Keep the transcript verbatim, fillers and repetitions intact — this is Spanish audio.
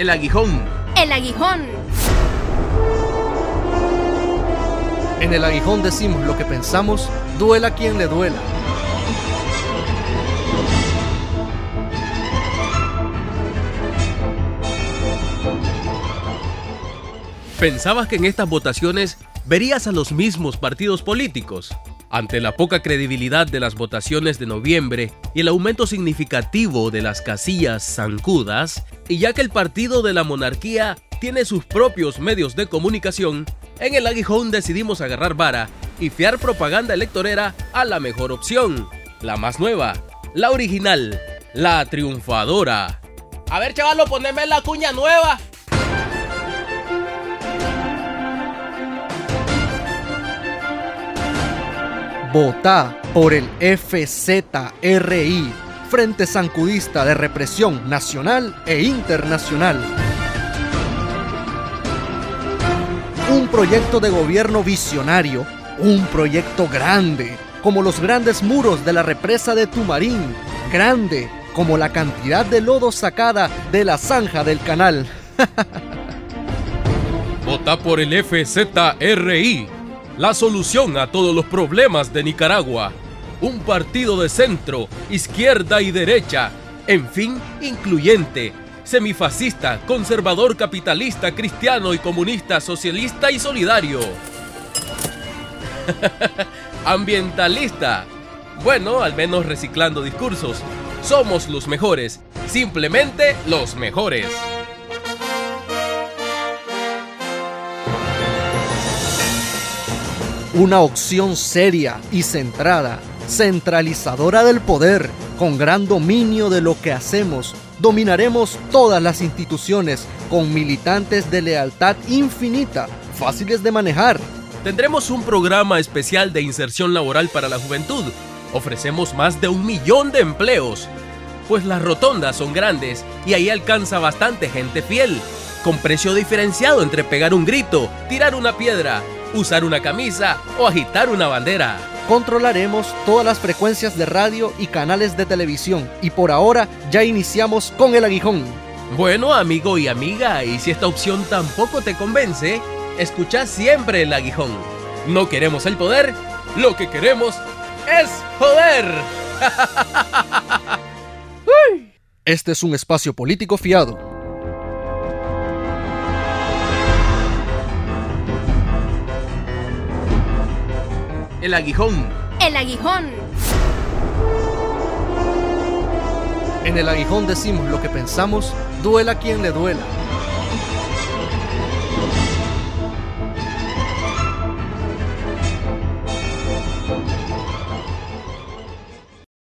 El aguijón. El aguijón. En el aguijón decimos lo que pensamos, duela a quien le duela. ¿Pensabas que en estas votaciones verías a los mismos partidos políticos? Ante la poca credibilidad de las votaciones de noviembre y el aumento significativo de las casillas zancudas, y ya que el partido de la monarquía tiene sus propios medios de comunicación, en el aguijón decidimos agarrar vara y fiar propaganda electorera a la mejor opción, la más nueva, la original, la triunfadora. A ver, chavalo, poneme la cuña nueva. Votá por el F Z R I, Frente Zancudista de Represión Nacional e Internacional. Un proyecto de gobierno visionario, un proyecto grande, como los grandes muros de la represa de Tumarín, grande como la cantidad de lodo sacada de la zanja del canal. Vota por el F Z R I, la solución a todos los problemas de Nicaragua. Un partido de centro, izquierda y derecha, en fin, incluyente, semifascista, conservador, capitalista, cristiano y comunista, socialista y solidario. Ambientalista. Bueno, al menos reciclando discursos. Somos los mejores, simplemente los mejores. Una opción seria y centrada, centralizadora del poder, con gran dominio de lo que hacemos. Dominaremos todas las instituciones con militantes de lealtad infinita, fáciles de manejar. Tendremos un programa especial de inserción laboral para la juventud. Ofrecemos más de un millón de empleos, pues las rotondas son grandes y ahí alcanza bastante gente fiel, con precio diferenciado entre pegar un grito, tirar una piedra, usar una camisa o agitar una bandera. Controlaremos todas las frecuencias de radio y canales de televisión y por ahora ya iniciamos con el aguijón. Bueno, amigo y amiga, y si esta opción tampoco te convence, escucha siempre el aguijón. No queremos el poder, lo que queremos es joder. Este es un espacio político fiado. El aguijón. El aguijón. En el aguijón decimos lo que pensamos, duela a quien le duela.